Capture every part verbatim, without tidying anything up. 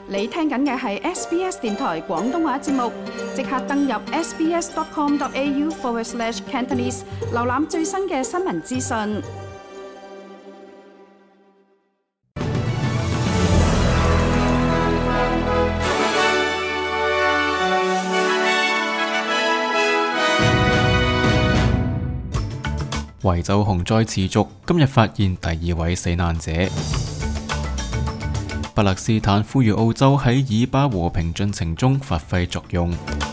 你聽緊嘅係 S B S 電台廣東話節目，即刻登入 sbs.com.au forward slash Cantonese， 瀏覽最新嘅新聞資訊。 維州洪災持續，今日發現第二位死難者。巴勒斯坦呼籲澳洲喺以巴和平進程中發揮作用。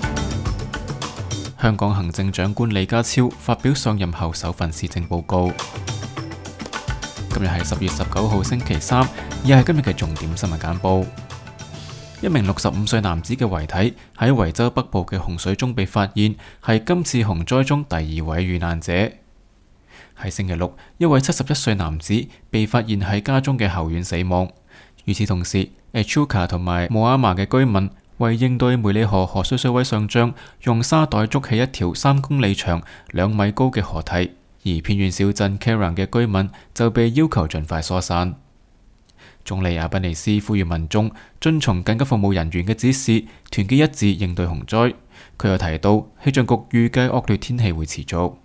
香港行政長官李家超發表上任後首份施政報告。今日係十月十九號星期三，以下係今日嘅重點新聞簡報。一名六十五歲男子嘅遺體喺維州北部嘅洪水中被發現，係今次洪災中第二位遇難者。喺星期六，一位七十一歲男子被發現喺家中嘅後院死亡。與此同時，Echuca 同埋莫阿瑪嘅居民為應對梅里河河水水位上漲，用沙袋築起一條三公里長、兩米高嘅河堤，而偏遠小鎮 Kerang 嘅居民就被要求盡快疏散。總理阿賓尼斯呼籲民眾遵從緊急服務人員嘅指示，團結一致應對洪災。佢又提到，氣象局預計惡劣天氣會持續。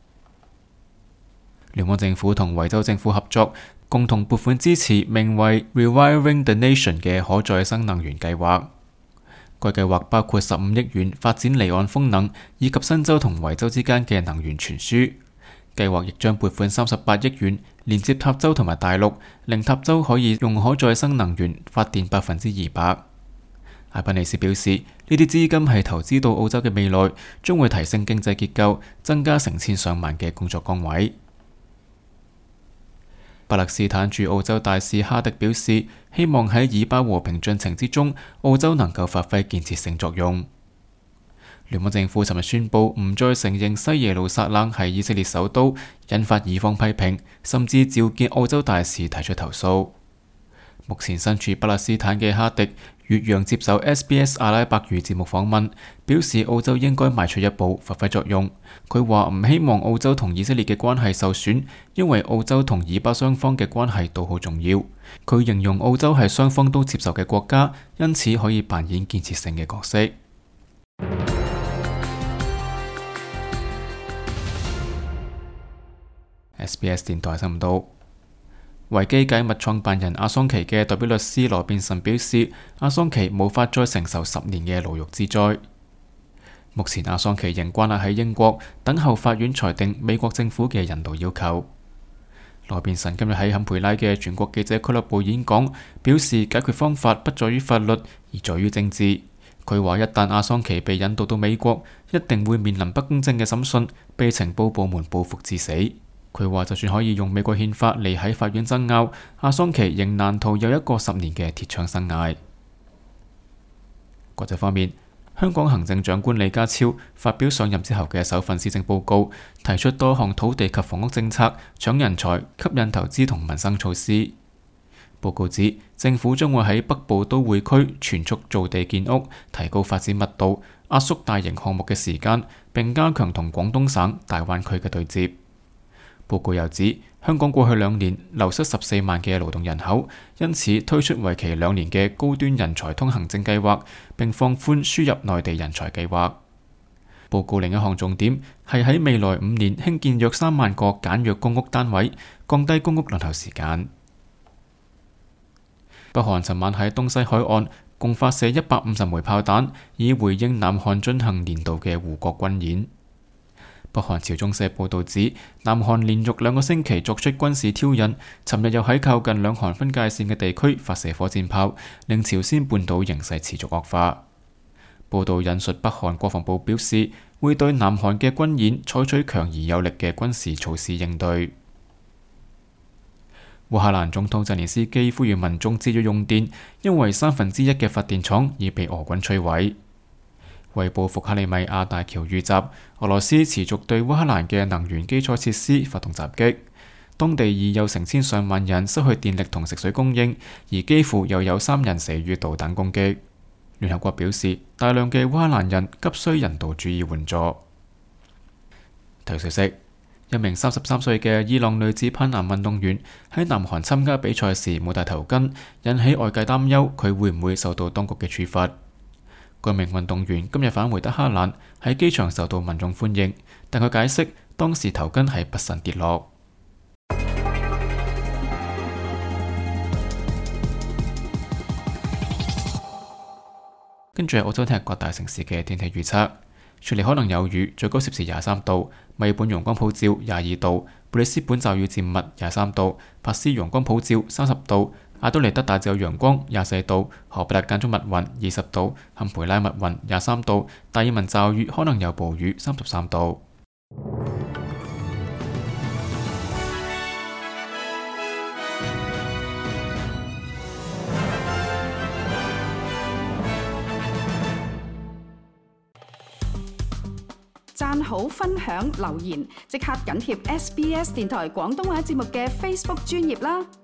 聯邦政府同維州政府合作，共同撥款支持名為 Rewiring the Nation 嘅可再生能源計劃。該計劃包括十五億元發展離岸風能，以及新州同維州之間嘅能源傳輸。計劃亦將撥款三十八億元連接塔州同埋大陸，令塔州可以用可再生能源發電百分之二百。阿賓尼斯表示，呢啲資金係投資到澳洲嘅未來，將會提升經濟結構，增加成千上萬嘅工作崗位。巴勒斯坦駐澳洲大使哈迪表示，希望喺以巴和平進程之中，澳洲能夠發揮建設性作用。聯邦政府尋日宣布唔再承認西耶路撒冷係以色列首都，引發以方批評，甚至召見澳洲大使提出投訴。目前身處巴勒斯坦嘅哈迪越洋接受 S B S 阿拉伯語節目訪問，表示澳洲應該邁出一步，發揮作用。佢話唔希望澳洲同以色列嘅關係受損，因為澳洲同以巴雙方嘅關係都好重要。佢形容澳洲係雙方都接受嘅國家，因此可以扮演建設性嘅角色。S B S 電台新聞道。維基解密創辦人阿桑奇嘅代表律師羅便臣表示，阿桑奇無法再承受十年嘅牢獄之災。目前阿桑奇仍關押喺英國，等候法院裁定美國政府嘅引渡要求。羅便臣今日喺坎培拉嘅全國記者俱樂部演講，表示解決方法不在於法律，而在於政治。佢話一旦阿桑奇被引渡到美國，一定會面臨不公正嘅審訊，被情報部門報復致死。佢話就算可以用美國憲法嚟喺法院爭拗，阿桑奇仍難逃有一個十年嘅鐵窗生涯。國際方面，香港行政長官李家超發表上任之後嘅首份施政報告，提出多項土地及房屋政策、搶人才、吸引投資同民生措施。報告指，政府將會喺北部都會區全速造地建屋，提高發展密度，壓縮大型項目嘅時間，並加強同廣東省、大灣區嘅對接。報告又指，香港過去兩年流失十四萬嘅勞動人口，因此推出為期兩年嘅高端人才通行證計劃，並放寬輸入內地人才計劃。報告另一項重點係喺未來五年興建約三萬個簡約公屋單位，降低公屋輪候時間。北韓尋晚喺東西海岸共發射一百五十枚炮彈，以回應南韓進行年度嘅護國軍演。北韓朝中社報導指，南韓連續兩個星期作出軍事挑釁，尋日又喺靠近兩韓分界線嘅地區發射火箭炮，令朝鮮半島形勢持續惡化。報導引述北韓國防部表示，會對南韓嘅軍演採取強而有力嘅軍事措施應對。烏克蘭總統澤連斯基呼籲民眾節約用電，因為三分之一嘅發電廠已被俄軍摧毀。為報復克里米亞大橋遇襲，俄羅斯持續對烏克蘭嘅能源基礎設施發動襲擊，當地已有成千上萬人失去電力同食水供應，而幾乎又有三人死於導彈攻擊。聯合國表示，大量嘅烏克蘭人急需人道主義援助。體育消息： 一名三十三歲嘅伊朗女子攀岩運動員喺南韓參加比賽時冇戴頭巾，引起外界擔憂佢會唔會受到當局嘅處罰。該名運動員今日返回德黑蘭，喺機場受到民眾歡迎，但佢解釋當時頭巾係不慎跌落。跟住係澳洲聽日各大城市嘅天氣預測。雪梨可能有雨，最高攝氏廿三度；墨爾本陽光普照，廿二度；布里斯本驟雨漸密，廿三度；珀斯陽光普照，三十度；阿德利德大致有陽光，廿四度；荷伯特間中密雲，二十度；坎培拉密雲，廿三度；達爾文驟雨可能有暴雨，三十三度。 讚好、分享、留言，即刻緊貼 S B S 電台廣東話節目嘅 Facebook 專頁啦！